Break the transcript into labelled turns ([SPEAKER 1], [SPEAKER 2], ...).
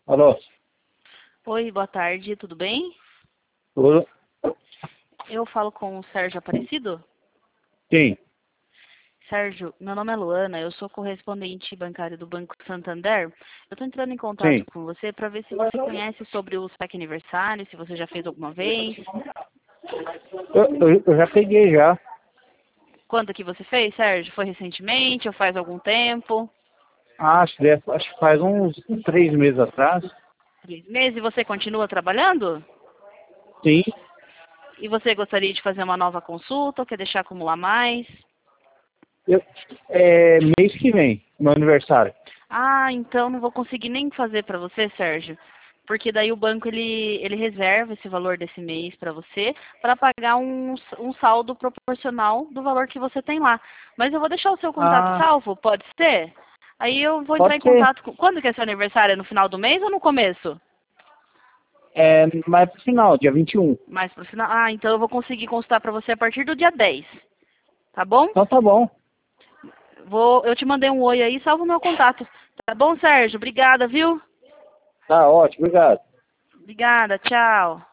[SPEAKER 1] Alô?
[SPEAKER 2] Oi, boa tarde, tudo bem?
[SPEAKER 1] Tudo?
[SPEAKER 2] Eu falo com o Sérgio Aparecido.
[SPEAKER 1] Sim,
[SPEAKER 2] Sérgio, meu nome é Luana, eu sou correspondente bancário do Banco Santander. Eu estou entrando em contato
[SPEAKER 1] sim.
[SPEAKER 2] com você para ver se você conhece sobre o SPEC aniversário, se você já fez alguma vez.
[SPEAKER 1] Eu já peguei já.
[SPEAKER 2] Quando que você fez, Sérgio? Foi recentemente ou faz algum tempo?
[SPEAKER 1] Acho que faz uns 3 meses atrás.
[SPEAKER 2] 3 meses? E você continua trabalhando?
[SPEAKER 1] Sim.
[SPEAKER 2] E você gostaria de fazer uma nova consulta ou quer deixar acumular mais?
[SPEAKER 1] Mês que vem, meu aniversário.
[SPEAKER 2] Ah, então não vou conseguir nem fazer para você, Sérgio, porque daí o banco ele reserva esse valor desse mês para você para pagar um saldo proporcional do valor que você tem lá. Mas eu vou deixar o seu contato
[SPEAKER 1] Ah,
[SPEAKER 2] salvo, pode ser? Aí eu vou entrar
[SPEAKER 1] pode
[SPEAKER 2] em
[SPEAKER 1] ser.
[SPEAKER 2] contato com... Quando que é seu aniversário? É no final do mês ou no começo?
[SPEAKER 1] Mais pro final, dia 21.
[SPEAKER 2] Mais pro final? Ah, então eu vou conseguir consultar para você a partir do dia 10, tá bom?
[SPEAKER 1] Então tá bom.
[SPEAKER 2] Eu te mandei um oi aí, salva o meu contato. Tá bom, Sérgio? Obrigada, viu?
[SPEAKER 1] Tá ótimo, obrigado.
[SPEAKER 2] Obrigada, tchau.